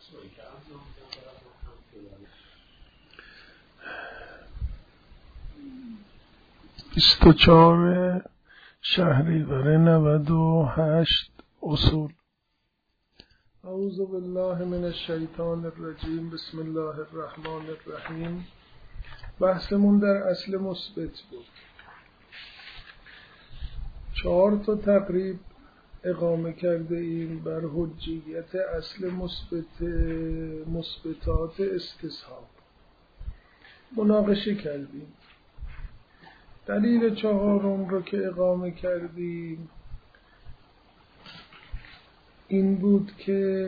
(24 شهریور 98) اصول. اعوذ بالله من الشیطان الرجیم. بسم الله الرحمن الرحیم. بحثمون در اصل مثبت بود. 4 تقریب اقامه کرده ایم بر حجیت اصل مثبتات استصحاب. مناقشه کردیم. دلیل 4 رو که اقامه کردیم این بود که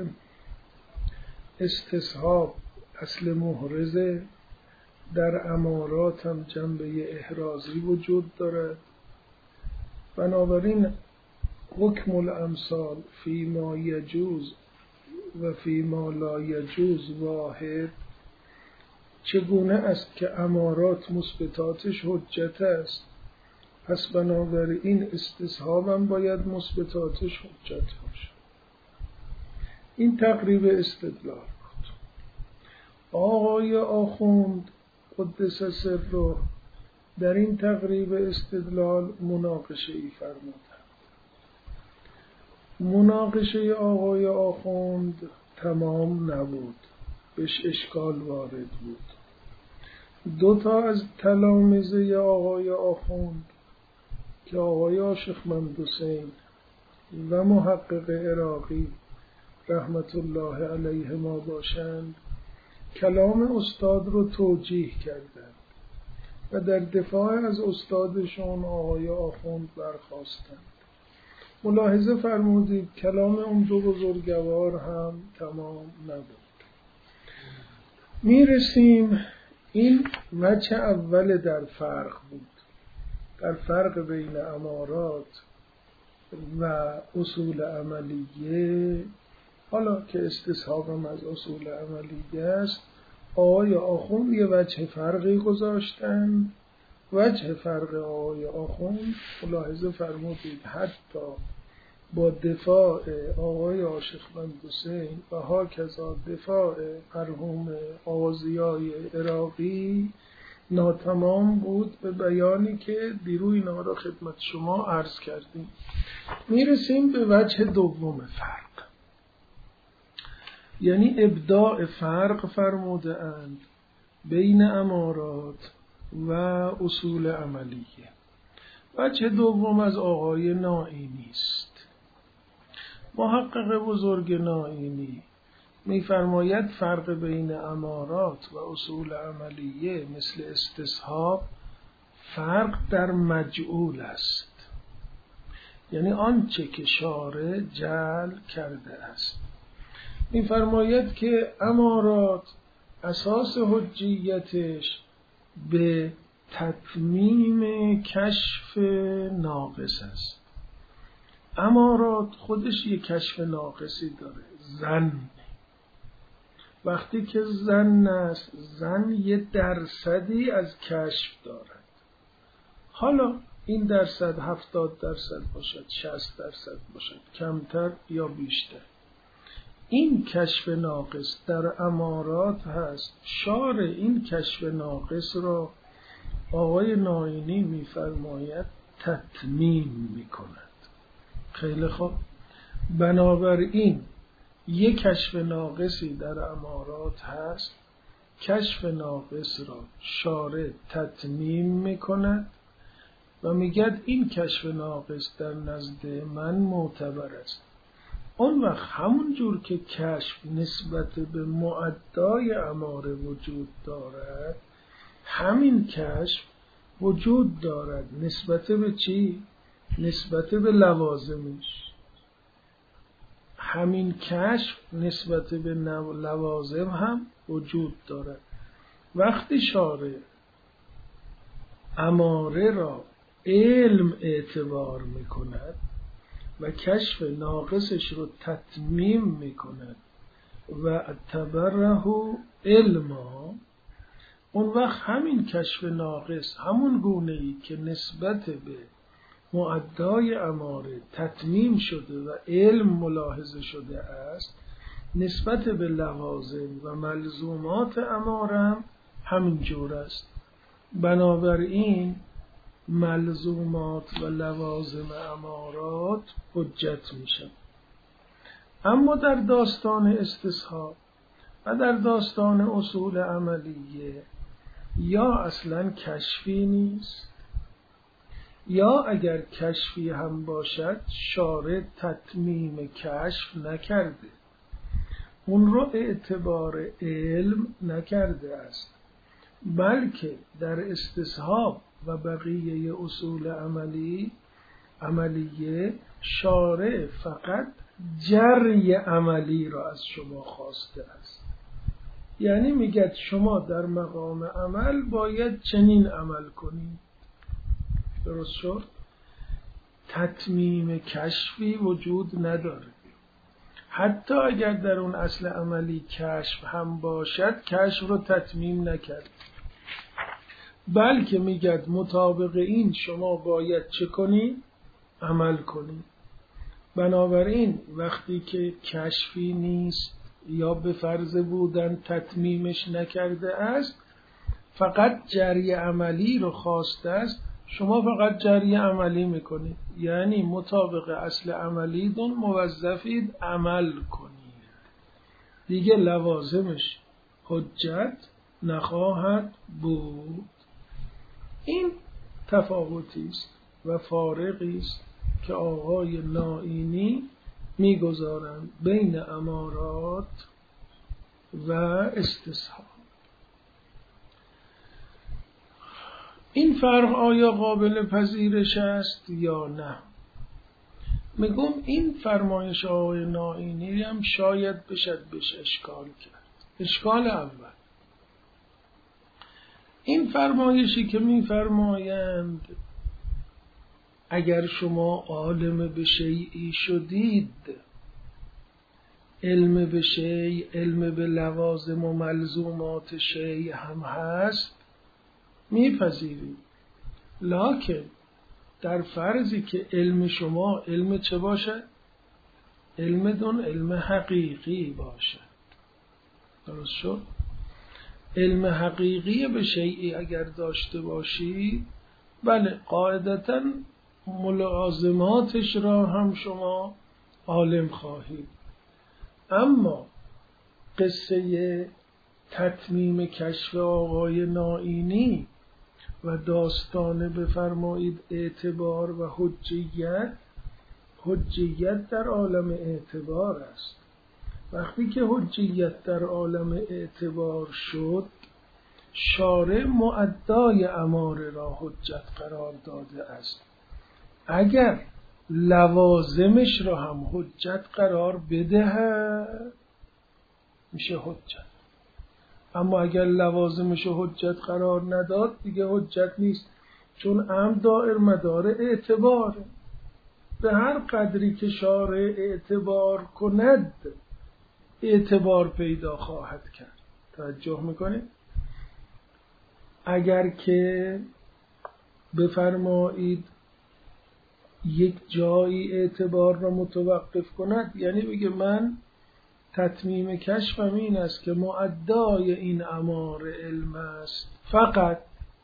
استصحاب اصل محرزه، در امارات هم جنبه احرازی وجود دارد. بنابراین حکم الامثال فی ما یجوز و فی ما لا یجوز واحد. چگونه است که امارات مثبتاتش حجت است، پس بنابراین استصحاب هم باید مثبتاتش حجت باشه. این تقریب استدلال بود. آقای آخوند قدس سره در این تقریب استدلال مناقشه ای فرمودند. مناقشه آقای آخوند تمام نبود، بهش اشکال وارد بود. 2 از تلامذه آقای آخوند که آقای عاشقمند حسین و محقق عراقی رحمت الله علیهما باشند، کلام استاد رو توجیه کردند و در دفاع از استادشون آقای آخوند برخاستند. ملاحظه فرمودید کلام اون 2 بزرگوار هم تمام نبود. میرسیم، این وجه اول در فرق بود، در فرق بین امارات و اصول عملیه. حالا که استصحاب هم از اصول عملیه است، آقای آخوند یه وجه فرقی گذاشتن. وجه فرق آقای آخوند ملاحظه فرمودید حتی با دفاع آقای عاشقمند حسین و هاکذا دفاع مرحوم آغازیای عراقی ناتمام بود، به بیانی که دیروز اینا را خدمت شما عرض کردیم. میرسیم به وجه دوم فرق، یعنی ابداع فرق فرموده اند بین امارات و اصول عملیه. وجه دوم از آقای نائینی است. محقق بزرگ نائینی می‌فرماید فرق بین امارات و اصول عملیه مثل استصحاب فرق در مجعول است، یعنی آنچه که شارع جعل کرده است. می‌فرماید که امارات اساس حجیتش به تتمیم کشف ناقص است. امارات خودش یک کشف ناقصی داره، ظن. وقتی که ظن است، ظن 1% از کشف دارد. حالا این درصد 70% باشد، 60% باشد، کمتر یا بیشتر. این کشف ناقص در امارات هست. شارع این کشف ناقص را آقای نائینی می‌فرماید تتمیم می‌کند. خیلی خوب، بنابراین یک کشف ناقصی در امارات هست، کشف ناقص را شارع تتمیم می‌کند و میگد این کشف ناقص در نزد من معتبر است. اون وقت همون جور که کشف نسبت به معدای اماره وجود دارد، همین کشف وجود دارد نسبت به چی؟ نسبت به لوازمش. همین کشف نسبت به لوازم هم وجود دارد. وقتی شارع اماره را علم اعتبار میکند و کشف ناقصش رو تتمیم میکند و اعتبره علما، اون وقت همین کشف ناقص همون گونه‌ای که نسبت به معدای اماره تتمیم شده و علم ملاحظه شده است، نسبت به لوازم و ملزومات امارم همین جور است. بنابراین ملزومات و لوازم امارات حجت میشن. اما در داستان استصحاب و در داستان اصول عملیه یا اصلا کشفی نیست، یا اگر کشفی هم باشد شارع تتمیم کشف نکرده، اون رو اعتبار علم نکرده است، بلکه در استصحاب و بقیه اصول عملیه شارع فقط جری عملی را از شما خواسته است. یعنی میگه شما در مقام عمل باید چنین عمل کنید. درست شد؟ تتمیم کشفی وجود نداره. حتی اگر در اون اصل عملی کشف هم باشد، کشف رو تتمیم نکرد، بلکه میگه مطابق این شما باید چه کنید؟ عمل کنید. بنابراین وقتی که کشفی نیست یا به فرض بودن تتمیمش نکرده است، فقط جری عملی رو خواسته است، شما فقط جری عملی میکنید، یعنی مطابق اصل عملیتون موظفید عمل کنید، دیگه لوازمش حجت نخواهد بود. این تفاوتی است و فارقی است که آقای نائینی میگذارند بین امارات و استصحاب. این فرق آیا قابل پذیرش است یا نه؟ میگم این فرمایش آقای نائینی هم شاید بشد بهش اشکال کرد. اشکال اول، این فرمایشی که میفرمایند اگر شما عالم به شیئی شدید، علم به شیء، علم به لوازم و ملزومات شیء هم هست، میپذیرید، لکن در فرضی که علم شما علم چه باشد؟ علم دون علم حقیقی باشد. درست شد؟ علم حقیقی به شیئی اگر داشته باشید، بله قاعدتاً ملازماتش را هم شما عالم خواهید. اما قصه تتمیم کشف آقای نائینی و داستان بفرمایید اعتبار و حجیت در عالم اعتبار است. وقتی که حجیت در عالم اعتبار شد، شارع مؤدای اماره را حجت قرار داده است. اگر لوازمش را هم حجت قرار بده میشه حجت، اما اگر لوازمش رو حجت قرار نداد دیگه حجت نیست، چون امر دائر مدار اعتباره. به هر قدری که شارع اعتبار کند اعتبار پیدا خواهد کرد. توجه میکنید؟ اگر که بفرمایید یک جایی اعتبار را متوقف کند، یعنی بگه من تتمیم کشفم این است که مؤدای این امر علم است فقط،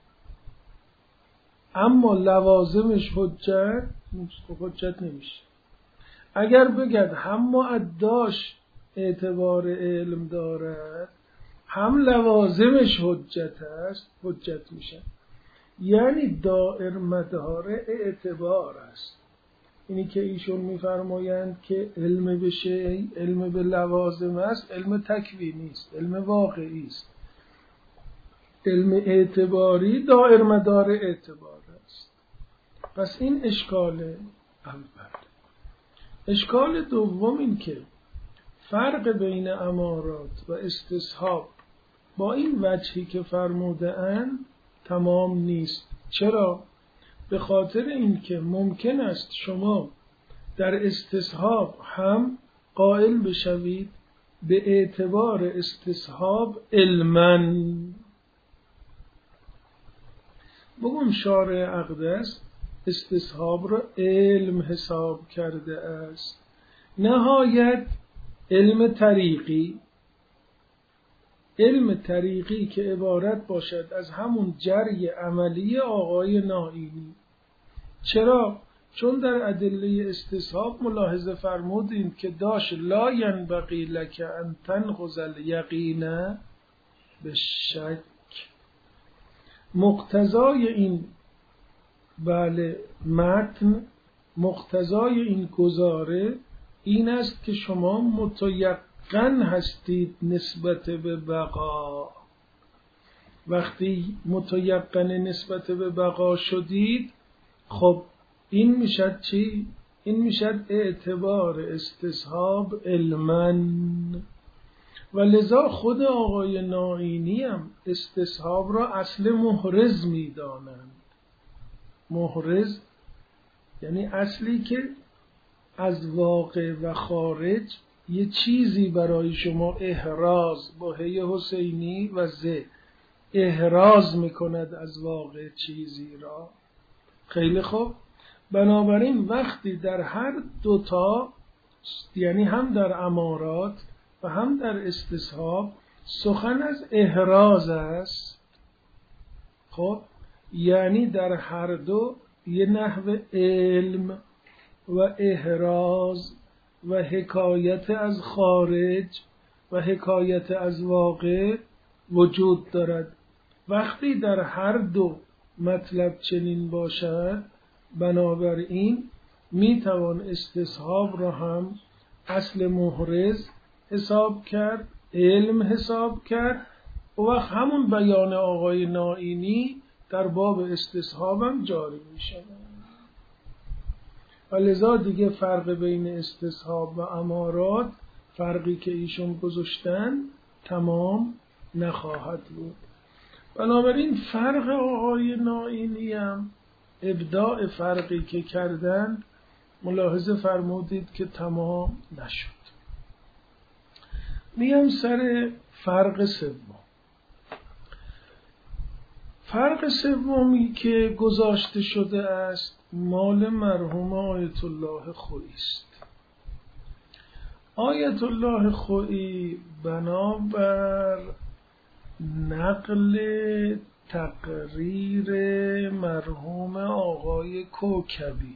اما لوازمش حجت نمیشه. اگر بگد هم مؤداش اعتبار علم دارد هم لوازمش حجت است، حجت میشه. یعنی دائر مدار اعتبار است. اینی که ایشون میفرمایند که علم به شیء، علم به لوازم است، علم تکوینی است، علم واقعی است. علم اعتباری دائر مدار اعتبار است. پس این اشکال اول. اشکال دوم این که فرق بین امارات و استصحاب با این وجهی که فرموده اند تمام نیست. چرا؟ به خاطر اینکه ممکن است شما در استصحاب هم قائل بشوید به اعتبار استصحاب علماً. بگم شارع اقدس استصحاب را علم حساب کرده است، نهایت علم طریقی که عبارت باشد از همون جری عملی آقای نائینی. چرا؟ چون در ادله استصحاب ملاحظه فرمودیم که داشت لا ینبغی لک ان تنقض الیقین بالشک. مقتضای این متن، مقتضای این گزاره این است که شما متیقن هستید نسبت به بقا. وقتی متیقن نسبت به بقا شدید، خب این میشد چی؟ این میشد اعتبار استصحاب علما. و لذا خود آقای نائینی هم استصحاب را اصل محرز میدانند. محرز یعنی اصلی که از واقع و خارج یه چیزی برای شما احراز با هی حسینی و احراز میکند از واقع چیزی را. خیلی خوب. بنابراین وقتی در هر دوتا، یعنی هم در امارات و هم در استصحاب، سخن از احراز است، خب یعنی در هر دو یه نحو علم و احراز و حکایت از خارج و حکایت از واقع وجود دارد. وقتی در هر دو مطلب چنین باشد، بنابراین میتوان استصحاب را هم اصل محرز حساب کرد، علم حساب کرد، و وقت همون بیان آقای نائینی در باب استصحاب هم جاری می شود. و لذا دیگه فرق بین استصحاب و امارات، فرقی که ایشون گذاشتن تمام نخواهد بود. بنابراین فرق آقای نائینی هم ابداع فرقی که کردن ملاحظه فرمودید که تمام نشد. میام سر فرق سوم. فرق سومی که گذاشته شده است مال مرحوم آیت الله خویی است. آیت الله خویی بنابر نقل تقریر مرحوم آقای کوکبی،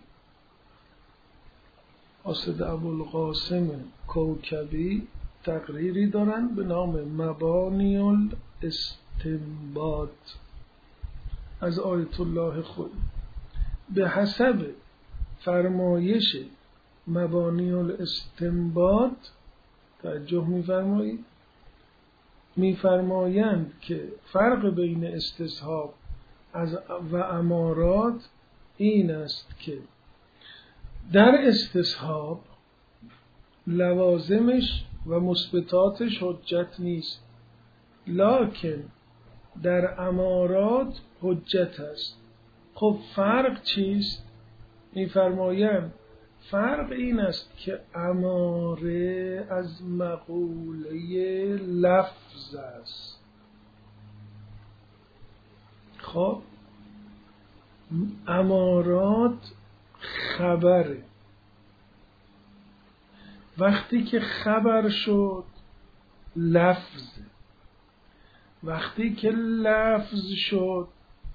قاصد ابوالقاسم کوکبی، تقریری دارن به نام مبانی الاستنباط از آیت الله خویی. به حسب فرمایش مبانی الاستنباط، توجه می‌فرمایید، می‌فرمایند که فرق بین استصحاب و امارات این است که در استصحاب لوازمش و مثبتاتش حجت نیست، لکن در امارات حجت است. خب فرق چیست؟ می‌فرمایند فرق این است که اماره از مقوله لفظ است. خب امارات خبره. وقتی که خبر شد لفظ، وقتی که لفظ شد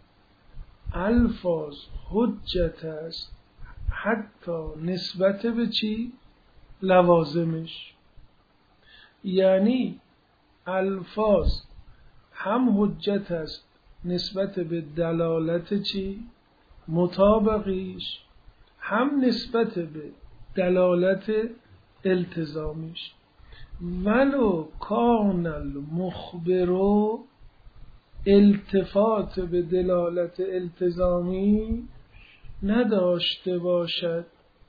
الفاظ حجت است، حتی نسبت به چی؟ لوازمش. یعنی الفاظ هم حجت است نسبت به دلالت چی؟ مطابقیش، هم نسبت به دلالت التزامیش. ولو کان المخبر التفات به دلالت التزامی نداشته باشد،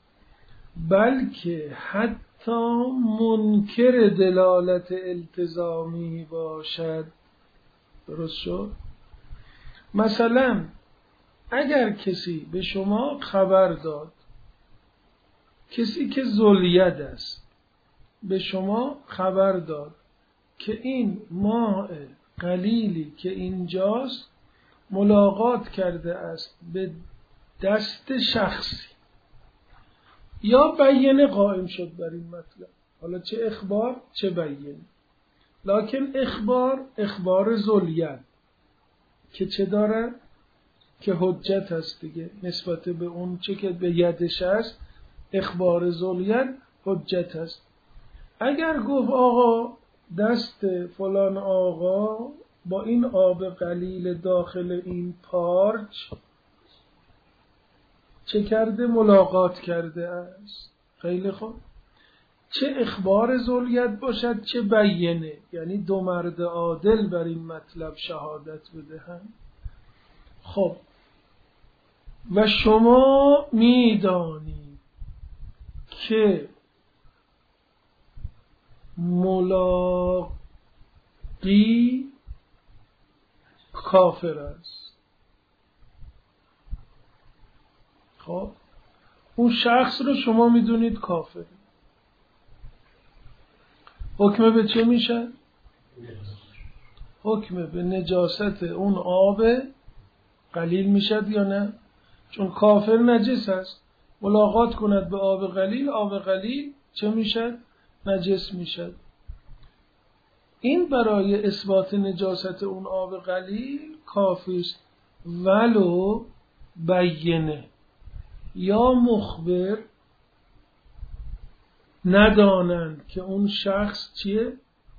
بلکه حتی منکر دلالت التزامی باشد. درست شد؟ مثلا اگر کسی به شما خبر داد، کسی که ذوالید است به شما خبر داد که این ماء قلیلی که اینجاست ملاقات کرده است به دست شخصی، یا بیانه قائم شد بر این مطلب، حالا چه اخبار چه بیان. لکن اخبار ذوالید که چه داره؟ که حجت هست دیگه، نسبت به اون چه که به یدش هست اخبار ذوالید حجت هست. اگر گفت آقا دست فلان آقا با این آب قلیل داخل این پارچ چه کرده؟ ملاقات کرده است. خیلی خوب، چه اخبار ذوالید باشد چه بیانه، یعنی دو مرد عادل بر این مطلب شهادت بدهند. خب و شما میدانید که ملاقی کافر است. خب اون شخص رو شما میدونید کافر، حکم به چه میشه؟ حکم به نجاست اون آب قلیل میشد یا نه؟ چون کافر نجس است، ملاقات کند به آب قلیل، آب قلیل چه میشد؟ نجس میشد. این برای اثبات نجاست اون آب قلیل کافی است، ولو بیانه یا مخبر ندانند که اون شخص چیه؟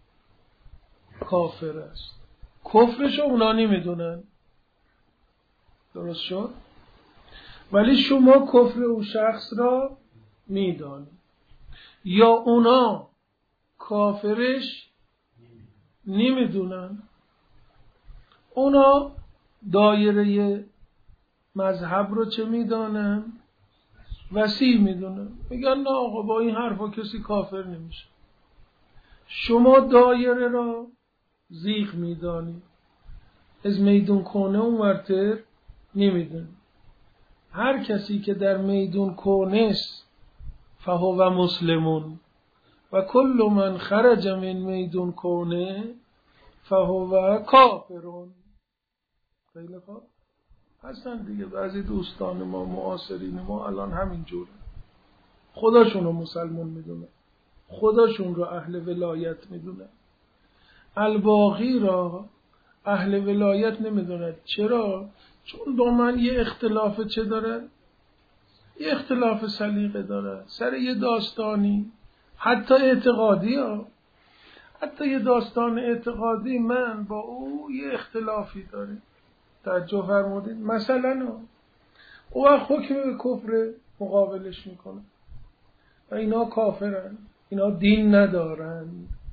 کافر است. کفرشو اونا نمیدونن، درست شد؟ ولی شما کفر اون شخص را میدانید، یا اونا کافرش نمیدونن. اونا دایره مذهب رو چه میدانن؟ وسیع میدونن. میگن نه آقا با این حرفا کسی کافر نمیشه. شما دایره را زیغ میدانید، از میدون کونه اون ورتر نمیدونید. هر کسی که در میدون کونست فهو مسلمون و کل من خرج من میدون کونه فهو کافرون. خیلی خوب هستن دیگه بعضی دوستان ما معاصرین ما الان همینجوره، خداشون رو مسلمان میدونه، خداشون رو اهل ولایت میدونه، الباقی را اهل ولایت نمیدونه. چرا؟ چون با من یه اختلاف چه داره؟ یه اختلاف سلیقه داره سر یه داستانی، حتی اعتقادی ها، حتی یه داستان اعتقادی من با او یه اختلافی داره. توجه فرمودید؟ مثلا او حکم به کفر مقابلش میکنه و اینا کافرن، اینا دین ندارن.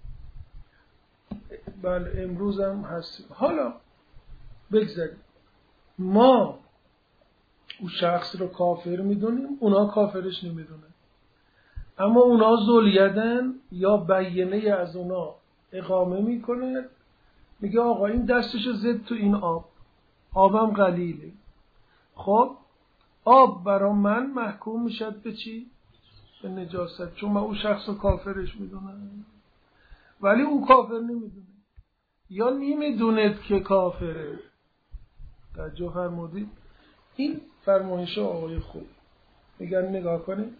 بله امروز هم هستیم. حالا بگذاریم ما او شخص رو کافر میدونیم، اونا کافرش نمیدونن، اما اونا ذولیدن یا بیانه از اونا اقامه میکنه، میگه آقا این دستشو زد تو این آب، آبم قلیله. خب آب برا من محکوم میشد به چی؟ به نجاست، چون من او شخص رو کافرش میدونم، ولی او کافر نمیدونه یا نمیدوند که کافره. توجه فرمودید؟ این فرمایش آقای خوب میگن نگاه کنید،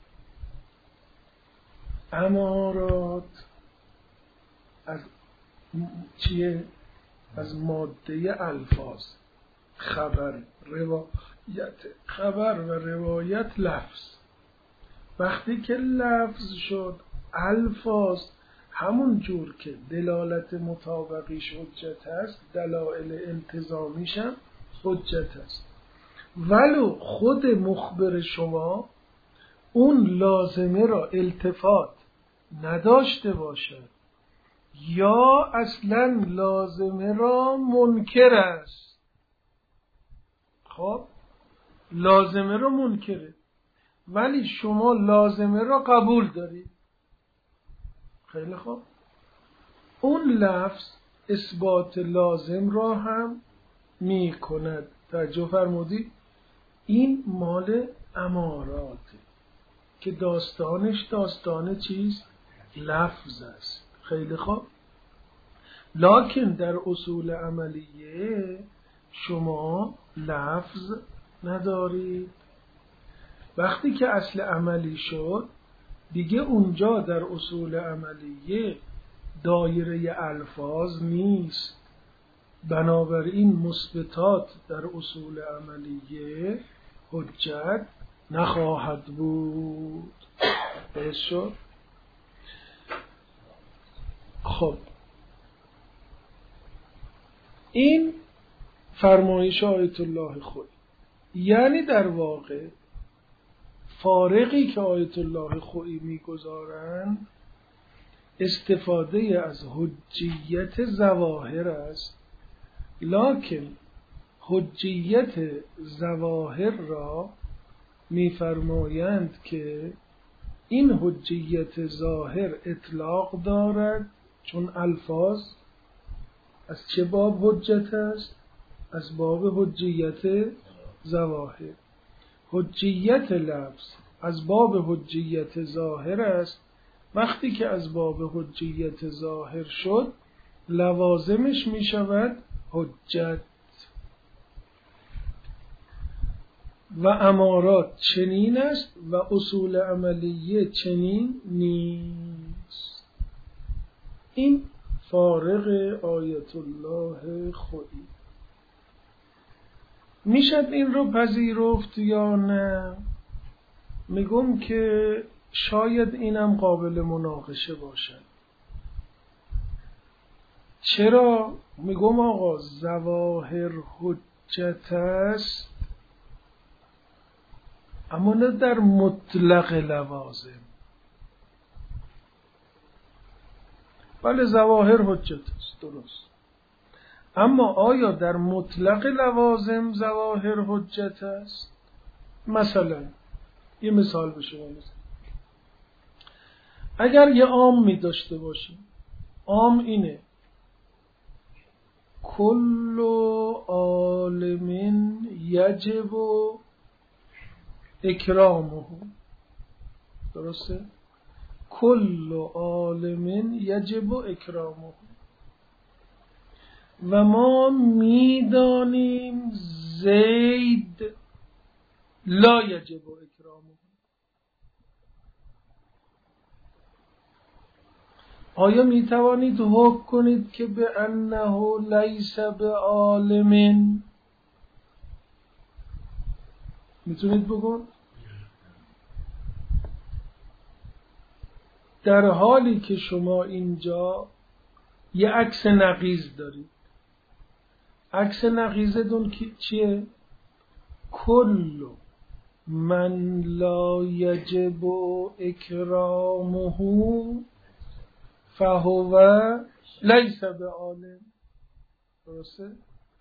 امارات از چیه؟ از ماده الفاظ، خبر روایت، خبر و روایت لفظ. وقتی که لفظ شد الفاظ همون جور که دلالت مطابقیش حجت هست، دلائل التزامیش هم حجت هست. ولو خود مخبر شما اون لازمه را التفات نداشته باشد یا اصلا لازمه را منکر است. خب لازمه را منکره ولی شما لازمه را قبول دارید. خیلی خوب، اون لفظ اثبات لازم را هم می کند. توجه فرمودید؟ این مال اماراته که داستانش داستان چیست؟ لفظ است. خیلی خوب، لکن در اصول عملیه شما لفظ ندارید. وقتی که اصل عملی شد دیگه اونجا در اصول عملیه دایره الفاظ نیست. بنابراین مثبتات در اصول عملیه حجت نخواهد بود. درست شد؟ خب این فرمایش آیت الله خویی، یعنی در واقع فارقی که آیت الله خویی میگذارند استفاده از حجیت ظواهر است، لکن حجیت ظواهر را میفرمایند که این حجیت ظاهر اطلاق دارد، چون الفاظ از چه باب حجت است؟ از باب حجیت ظواهر. حجیت لفظ از باب حجیت ظاهر است. وقتی که از باب حجیت ظاهر شد لوازمش می شود حجت. و امارات چنین است و اصول عملیه چنین نیست. این فارق آیت الله خویی. میشد این رو پذیرفت یا نه؟ میگم که شاید اینم قابل مناقشه باشد. چرا؟ میگم آقا ظواهر حجت است، اما نه در مطلق لوازم. بله ظواهر حجت است، درست، اما آیا در مطلق لوازم ظواهر حجت است؟ مثلا یه مثال به شما میزنم. اگر یه عام می داشته باشیم، عام اینه کل عالم یجب اکرامه، درسته؟ کل عالم یجب اکرامه و ما میدانیم زید لا یجب اکرامه. آیا می توانید حکم کنید که به انه لیس به عالم؟ میتونید بگون؟ در حالی که شما اینجا یه عکس نقیض دارید. عکس نقیضتون چیه؟ کل من لا یجب اکرامه فهو لیس به عالم. درسته؟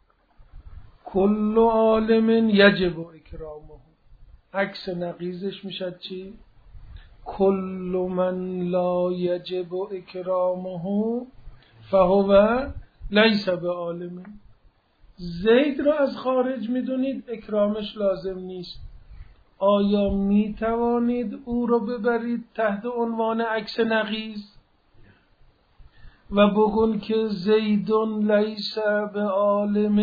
کل عالم یجب اکرامه. عکس نقیضش میشد چی؟ کل من لا یجب اکرامه فهو لیس به عالم. زید را از خارج میدونید اکرامش لازم نیست. آیا می توانید او را ببرید تحت عنوان عکس نقیض و بگون که زیدون لیس به عالم؟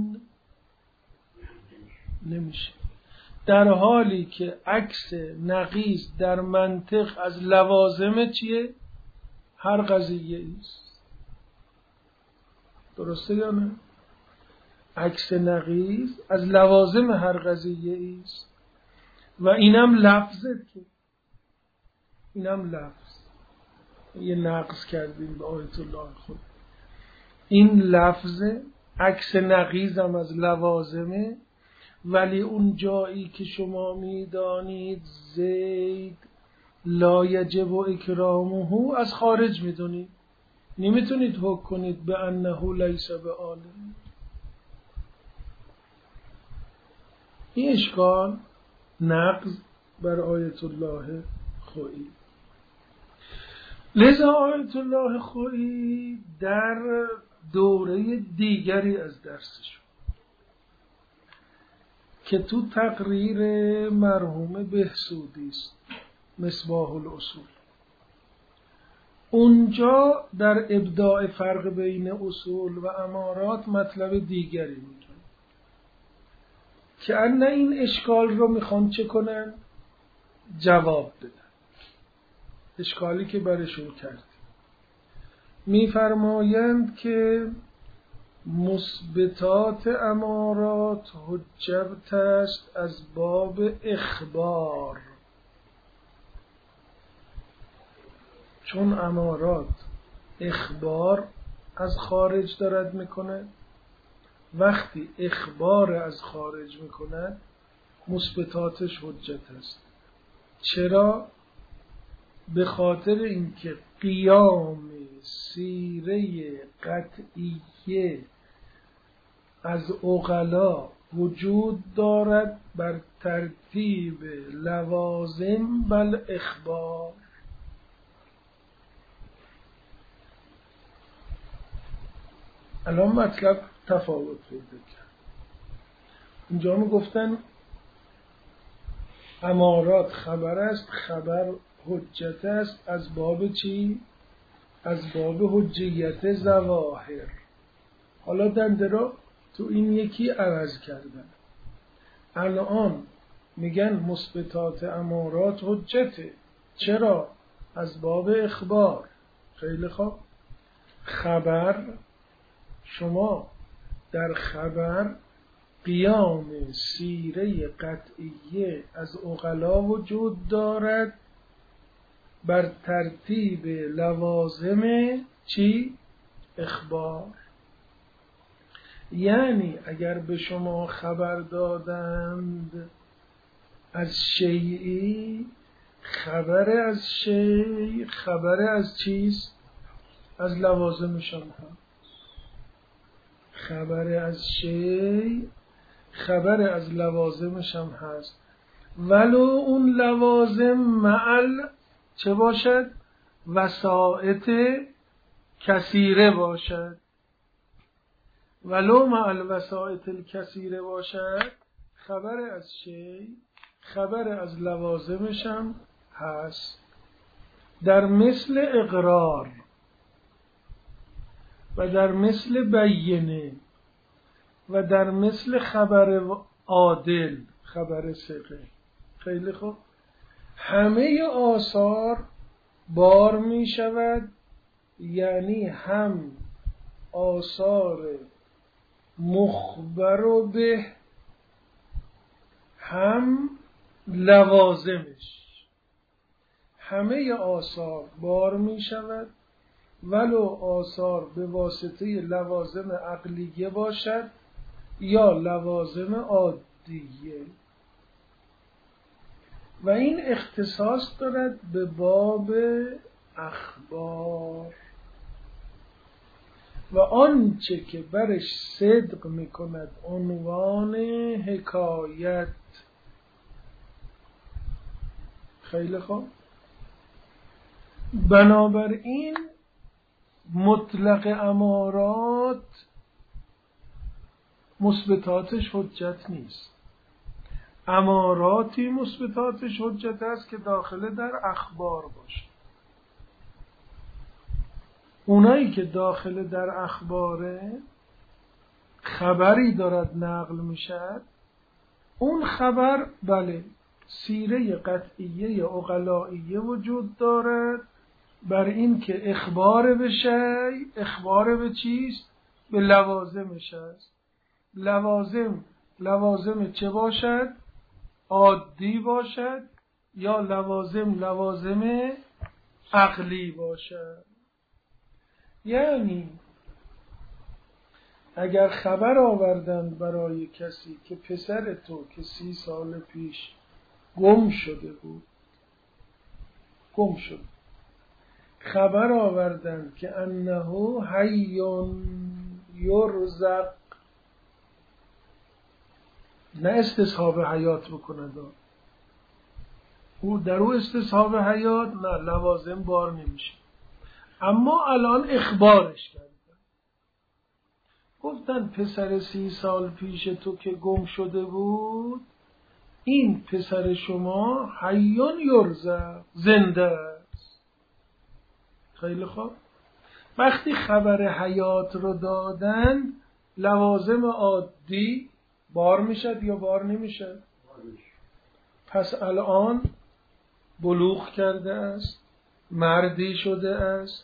نمیشه. در حالی که عکس نقیض در منطق از لوازم چیه؟ هر قضیه است. درسته یا نه؟ عکس نقیض از لوازم هر قضیه است و اینم لفظه، که اینم لفظ. یه نقض کردیم به آیت الله خود. این لفظ عکس نقیض هم از لوازمه، ولی اون جایی که شما میدانید زید لا یجب اکرامه از خارج میدونید، نمیتونید حکم کنید به انه لیس به عالم. این اشکال نقض بر آیت الله خویی. لذا آیت الله خویی در دوره دیگری از درسشون که تو تقریر مرحوم بهسودی است، مصباح الاصول، اونجا در ابداع فرق بین اصول و امارات مطلب دیگری میگن که ان این اشکال رو میخوان چه کنن؟ جواب بدن. اشکالی که برشون کرد. میفرمایند که مثبتات امارات حجت است از باب اخبار، چون امارات اخبار از خارج دارد میکنه. وقتی اخبار از خارج میکنه مثبتاتش حجت است. چرا؟ به خاطر اینکه قیام سیره قطعیه از عقلا وجود دارد بر ترتیب لوازم بل اخبار. الان مطلب تفاوت پیدا کرد. اینجا می گفتن امارات خبر است، خبر حجت است از باب چی؟ از باب حجیت ظواهر. حالا دنده را تو این یکی عوض کردن. الان میگن مثبتات امارات حجته. چرا؟ از باب اخبار. خیلی خوب. خبر، شما در خبر قیام سیره قطعیه از عقلا وجود دارد بر ترتیب لوازم چی؟ اخبار. یعنی اگر به شما خبر دادند از شیئی، خبر از شیء خبر از چیست؟ از لوازمش هم خبر از شیء خبر از لوازمش هم هست، ولو اون لوازم معل چه باشد؟ وسائط کثیره باشد. ولو معل وسائط کثیره باشد، خبر از شیء خبر از لوازمش هم هست. در مثل اقرار و در مثل بینه و در مثل خبر عادل، خبر ثقه. خیلی خوب. همه آثار بار می شود، یعنی هم آثار مخبر و به، هم لوازمش. همه آثار بار می شود ولو آثار به واسطه لوازم عقلیه باشد یا لوازم عادیه. و این اختصاص دارد به باب اخبار و آنچه که برش صدق میکند عنوان حکایت. خیلی خوب. بنابراین مطلق امارات مثبتاتش حجت نیست. اماراتی مثبتاتش حجت است که داخل در اخبار باشه. اونایی که داخل در اخباره، خبری دارد نقل میشد، اون خبر بله سیره قطعیه عقلائیه وجود دارد بر این که اخبار به شیء اخبار به چیست؟ به لوازمش است. لوازم چه باشد؟ عادی باشد یا لوازم عقلی باشد. یعنی اگر خبر آوردن برای کسی که پسر تو که 30 سال پیش گم شده بود، گم شد، خبر آوردن که انه حی یرزق، نه استصحاب حیات بکنه او در او استصحاب حیات نه، لوازم بار نمیشه. اما الان اخبارش کردن، گفتن پسر 30 سال پیش تو که گم شده بود، این پسر شما حیون یرزق، زنده است. خیلی خوب. وقتی خبر حیات رو دادن، لوازم عادی بار میشد یا بار نمیشد؟ پس الان بلوغ کرده است، مردی شده است،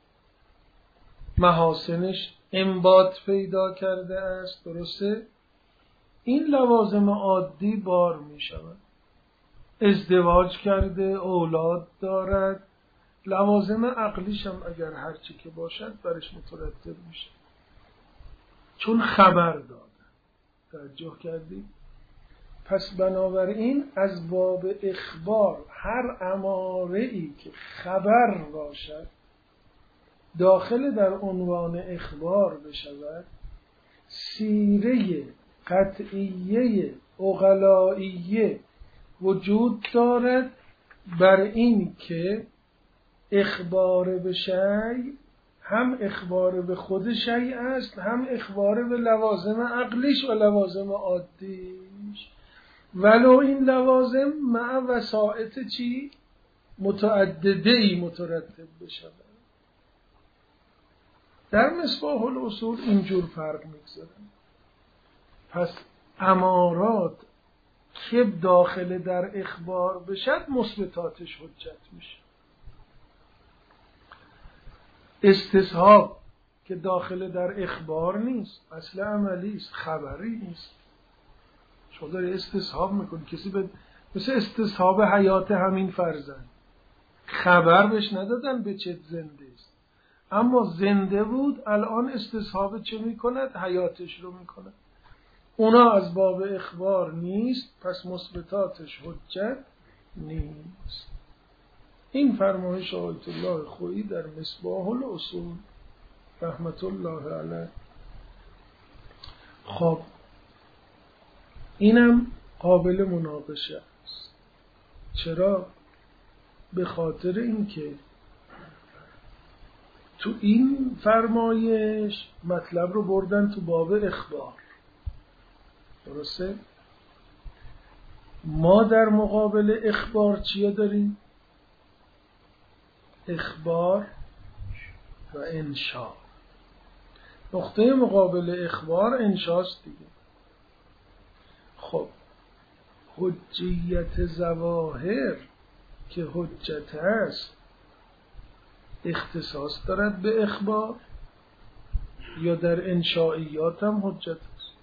محاسنش انبات پیدا کرده است، درسته؟ این لوازم عادی بار می شود. ازدواج کرده، اولاد دارد، لوازم عقلیش هم اگر هرچی که باشد برش مترتب میشه، چون خبر داده. توجه کردی؟ پس بنابراین از باب اخبار هر اماره‌ای که خبر باشد داخل در عنوان اخبار بشود، سیره قطعیه عقلائیه وجود دارد بر این که اخبار به شیء هم اخبار به خود شیء است، هم اخبار به لوازم عقلیش و لوازم عادیش، ولو این لوازم مع وسائط چی؟ متعدده‌ای مترتب بشود. در مصباح الاصول اینجور فرق میگذارن. پس امارات که داخل در اخبار بشد مثبتاتش حجت میشه. استصحاب که داخل در اخبار نیست، اصل عملی است، خبری نیست. شما داری استصحاب میکنی، کسی به مثل استصحاب حیات همین فرزند خبر بهش ندادن به چه زنده است، اما زنده بود، الان استصحاب چه میکند؟ حیاتش رو میکند. اونا از باب اخبار نیست، پس مثبتاتش حجت نیست. این فرمایش آیت الله خویی در مصباح الاصول رحمت الله علیه. خب اینم قابل مناقشه است. چرا؟ به خاطر اینکه تو این فرمایش مطلب رو بردن تو باب اخبار، درسته؟ ما در مقابل اخبار چیه داریم؟ اخبار و انشاء. نقطه مقابل اخبار انشاست دیگه. خب حجیت ظواهر که حجت است اختصاص دارد به اخبار یا در انشائیات هم حجت است؟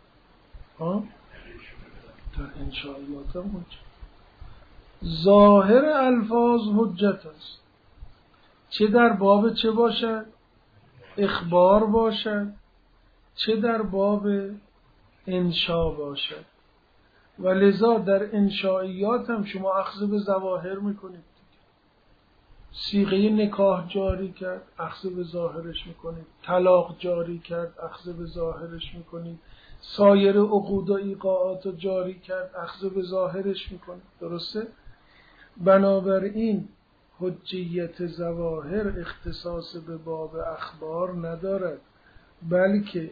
در انشائیات هم حجت. ظاهر الفاظ حجت است، چه در باب چه باشد؟ اخبار باشد، چه در باب انشا باشد. و لذا در انشائیات هم شما اخذ به ظواهر میکنید. صیغه نکاح جاری کرد، اخذ به ظاهرش میکنید. طلاق جاری کرد، اخذ به ظاهرش میکنید. سایر عقود و ایقاعات جاری کرد، اخذ به ظاهرش میکنید. درسته؟ بنابراین حجیت ظواهر اختصاص به باب اخبار ندارد، بلکه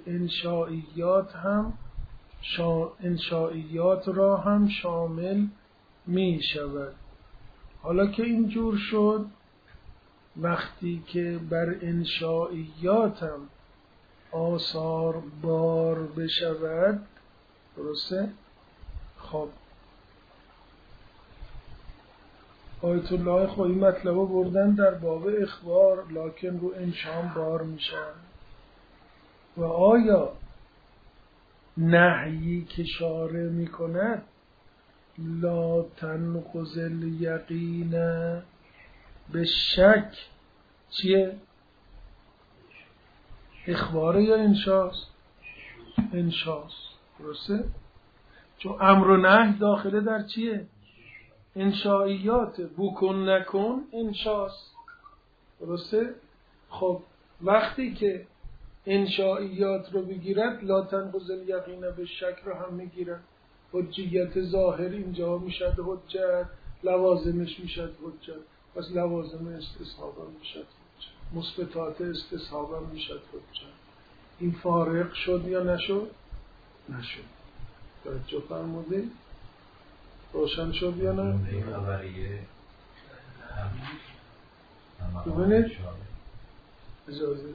انشائیات را هم شامل می شود. حالا که اینجور شد، وقتی که بر انشائیات هم آثار بار بشود، درسته؟ خب آیت الله خویی مطلب بردن در باب اخبار، لکن رو انشام بار میشن. و آیا نهیی که شارع میکند لا تنقض الیقین به شک چیه؟ اخبار یا انشاست؟ انشاست، درسته؟ چون امر و نهی داخله در چیه؟ انشائیات. بکن نکن انشاست، درسته؟ خب وقتی که انشائیات رو بگیرد لا تنقض الیقین به شک رو هم میگیرد. حجیت ظاهر اینجا میشد حجت، لوازمش میشد حجت، پس لوازم استصحاب هم میشد حجت، مثبتات استصحاب هم میشد حجت. این فارق شد یا نشد؟ نشد. توجه فرمودید؟ روشن شد یا نه؟ ببینید اجازه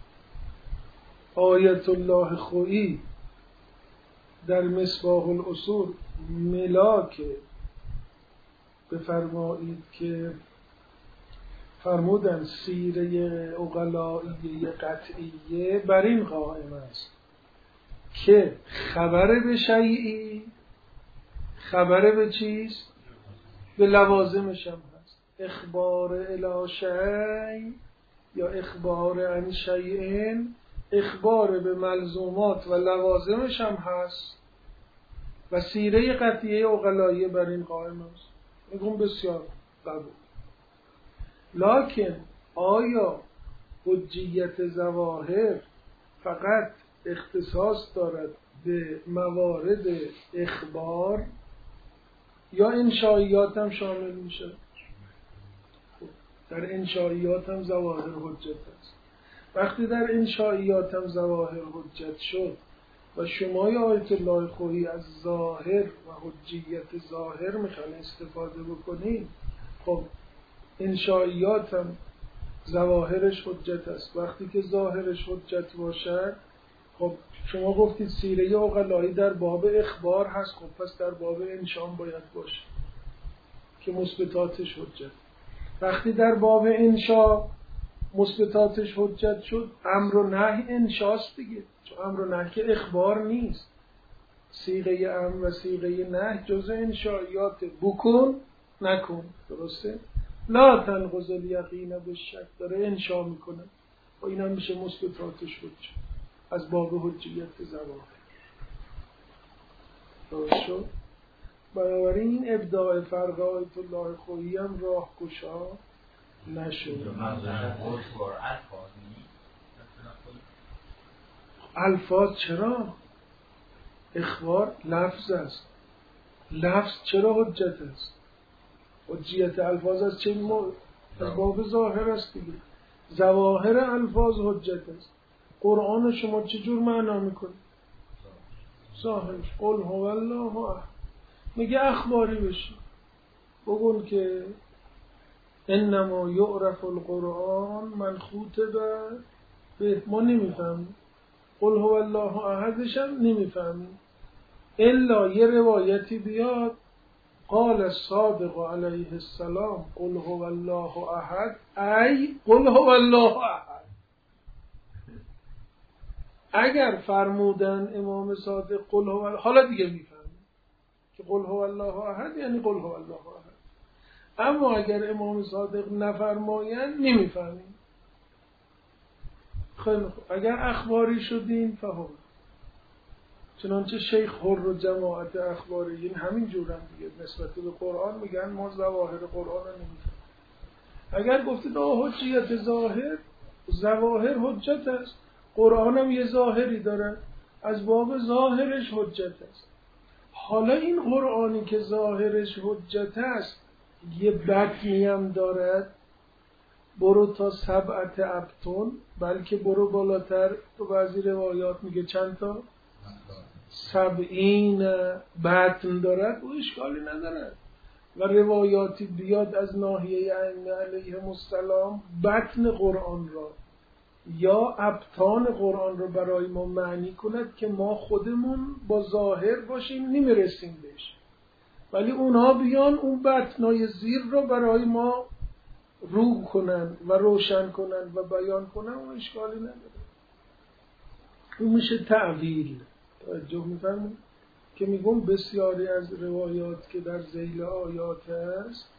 آیت الله خویی در مصباح الاصول ملاک بفرمایید که فرمودن سیره عقلائیه قطعیه بر این قائم است که خبر به شیئی خبر به چیست؟ به لوازمش هم هست. اخبار الی شیء یا اخبار عن شیء اخبار به ملزومات و لوازمش هم هست و سیره قطعیه عقلائیه بر این قائم است. میگم بسیار قبول. لکن آیا حجیت ظواهر فقط اختصاص دارد به موارد اخبار یا انشائیات هم شامل میشه؟ در انشائیات هم ظواهر حجت است. وقتی در انشائیات هم ظواهر حجت شد و شما یا آیت الله خویی از ظاهر و حجیت ظاهر میخواین استفاده بکنید، خب انشائیات هم ظواهرش حجت است. وقتی که ظاهرش حجت باشد، خب شما گفتید سیره عقلایی در باب اخبار هست، خب پس در باب انشام باید باشه که مثبتاتش حجت. وقتی در باب انشا مثبتاتش حجت شد، امر و نهی انشاست دیگه، چون امر و نهی که اخبار نیست. صیغه امر و صیغه نهی جزء انشائیات بکن نکن، درسته؟ لا تنقض الیقین بالشک، داره انشا میکنه و این هم میشه مثبتاتش حجت از باب حجیت ظواهر. درست شد؟ بنابراین این ابداع فرق آیت الله خویی هم راه گشا نشد. الفاظ چرا؟ اخبار لفظ است. لفظ چرا حجت است؟ حجیت الفاظ از چه از باب ظاهر است دیگه. ظواهر الفاظ حجت است. قرآن شما چجور معنا میکنید؟ ظاهرش قل هو الله احد. میگه اخباری بشی بگون که انما یعرف القرآن من خوطب به، ما نمیفهمیم. قل هو الله احدش هم نمیفهمیم الا یه روایتی بیاد قال الصادق علیه السلام قل هو الله احد ای قل هو الله احد. اگر فرمودن امام صادق قل هو، حالا دیگه میفهمیم که قل هو الله احد یعنی قل هو الله احد. اما اگر امام صادق نفرمایند نمیفهمیم. خیلی خوب، اگر اخباری شدیم فهم. چنانچه شیخ حر و جماعت اخباریین همین جورن دیگه، نسبت به قرآن میگن ما ظواهر قرآن رو نمیفهمیم. اگر گفتید حجیت ظاهر، ظواهر حجت است، قرآن هم یه ظاهری داره، از باب ظاهرش حجت است. حالا این قرآنی که ظاهرش حجت است یه بطنی هم دارد، برو تا 7 ابطن، بلکه برو بالاتر، تو بعضی روایات میگه چند تا 70 بطن دارد، او اشکالی ندارد. و روایاتی بیاد از ناحیه ائمه علیهم السلام بطن قرآن را یا ابطان قرآن را برای ما معنی کند که ما خودمون با ظاهر باشیم نمیرسیم بهش، ولی اونها بیان اون بطنای زیر را برای ما رو کنن و روشن کنن و بیان کنن، اون اشکالی نداره. اون میشه تعویل. توجه می‌فرمایید که میگم بسیاری از روایات که در ذیل آیات است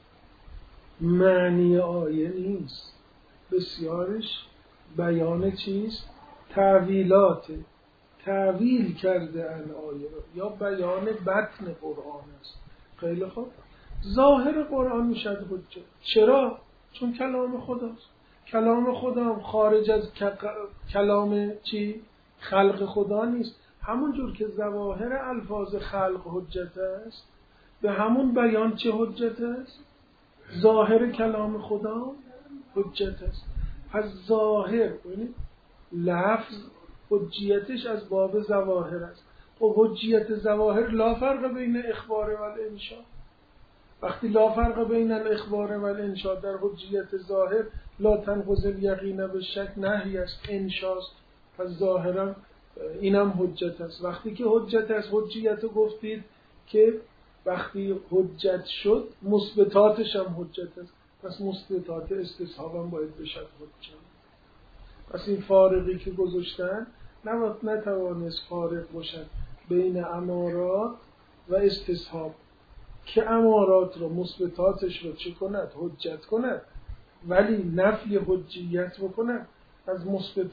معنی آیه نیست، بسیارش بیان چیست؟ تعویلات، تعویل کرده ان آیه یا بیان بطن قرآن است. خیلی خوب، ظاهر قرآن میشه حجت. چرا؟ چون کلام خداست. کلام خدا هم خارج از کلام چی؟ خلق خدا نیست. همون جور که ظواهر الفاظ خلق حجت است، به همون بیان چه حجت است؟ ظاهر کلام خدا حجت است. از ظاهر لفظ حجیتش از باب ظواهر است. خب حجیت ظواهر لا فرق بین اخبار و الانشاء. وقتی لا فرق بین الاخبار و الانشاء در حجیت ظاهر لا تنقض الیقین بالشک نهی است، انشاست، پس ظاهرا اینم حجت است. وقتی که حجت است، حجیت رو گفتید که وقتی حجت شد مثبتاتش هم حجت است. پس مستطاعت استصحاب هم باید بشد حجت. پس این فارقی که گذاشتن نتوانست فارق باشد بین امارات و استصحاب که امارات رو مثبتاتش رو چه کند؟ حجت کند، ولی نفی حجیت بکند از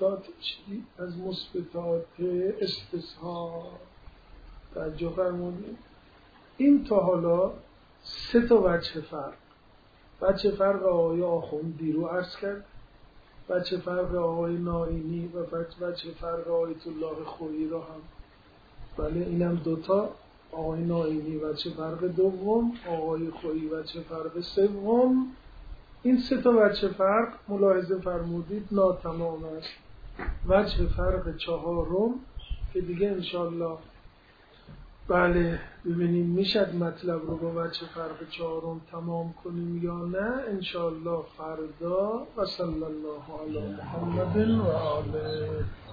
مثبتات استصحاب. توجه فرمودید؟ این تا حالا 3 وجه فرق. وجه فرق آقای آخوندی رو عرض کرد، وجه فرق آقای نائینی و وجه فرق آیت الله خویی رو هم. بله اینم 2 آقای نائینی وجه فرق دوم، آقای خویی وجه فرق سوم. این 3 وجه فرق ملاحظه فرمودید ناتمام است. وجه فرق 4 که دیگه انشالله بله ببینیم میشد مطلب رو با وجه فرق 4 تمام کنیم یا نه انشالله فردا. و صلی الله علی محمد و آله.